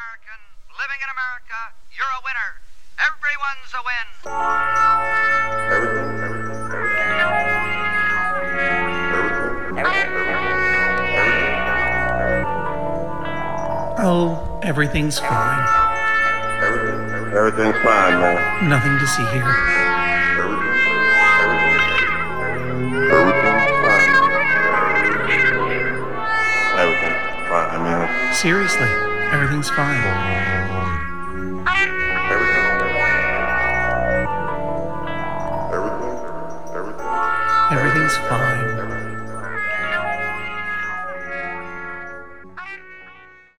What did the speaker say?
American, living in America, you're a winner. Everyone's a win. Oh, everything's fine. Everything's fine, man. Nothing to see here. Everything's fine, man. Seriously, everything's fine.